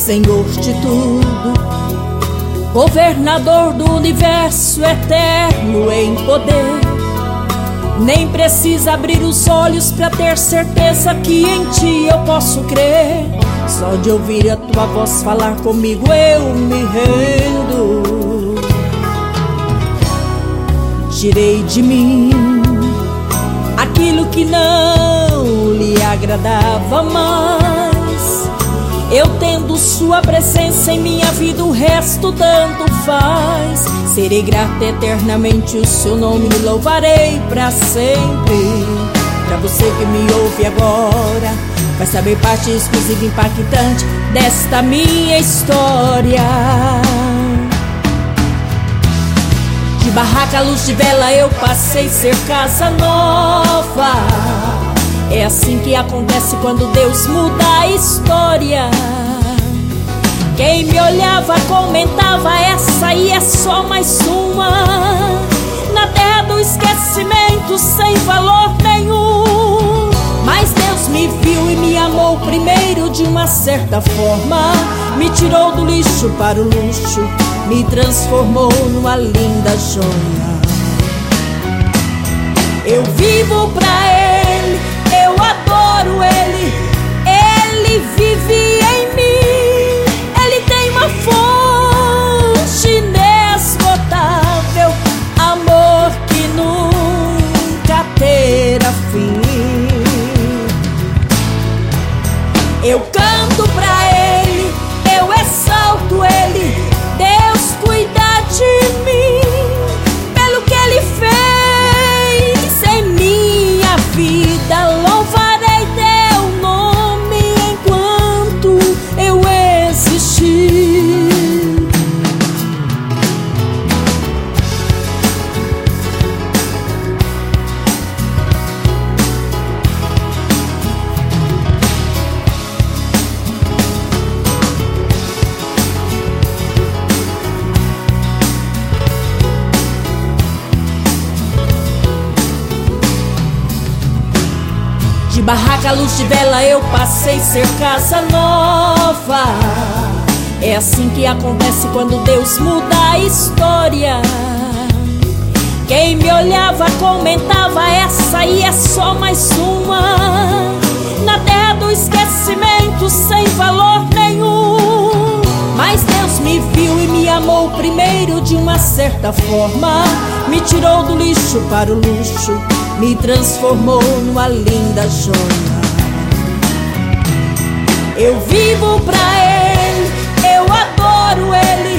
Senhor de tudo, governador do universo, eterno em poder. Nem precisa abrir os olhos pra ter certeza que em ti eu posso crer. Só de ouvir a tua voz falar comigo eu me rendo. Tirei de mim aquilo que não lhe agradava mais. Eu tendo sua presença em minha vida, o resto tanto faz. Serei grata eternamente, o seu nome louvarei pra sempre. Pra você que me ouve agora, vai saber parte exclusiva e impactante desta minha história. De barraca, luz de vela, eu passei a ser casa nova. É assim que acontece quando Deus muda a história. Quem me olhava comentava, essa aí é só mais uma na terra do esquecimento, sem valor nenhum. Mas Deus me viu e me amou primeiro de uma certa forma. Me tirou do lixo para o luxo, me transformou numa linda joia. Eu vivo pra Ele, eu adoro Ele, Ele vive em mim. Ele tem uma fonte inesgotável, amor que nunca terá fim. Eu canto pra Ele, eu exalto Ele, Deus cuida de mim. Pelo que Ele fez em minha vida, louvarei teu nome enquanto eu existir. De barraca, luz de vela, eu passei a ser casa nova. É assim que acontece quando Deus muda a história. Quem me olhava comentava, essa aí é só mais uma na terra do esquecimento, sem valor nenhum. Mas Deus me viu e me amou primeiro de uma certa forma. Me tirou do lixo para o luxo, me transformou numa linda joia. Eu vivo pra Ele, eu adoro Ele,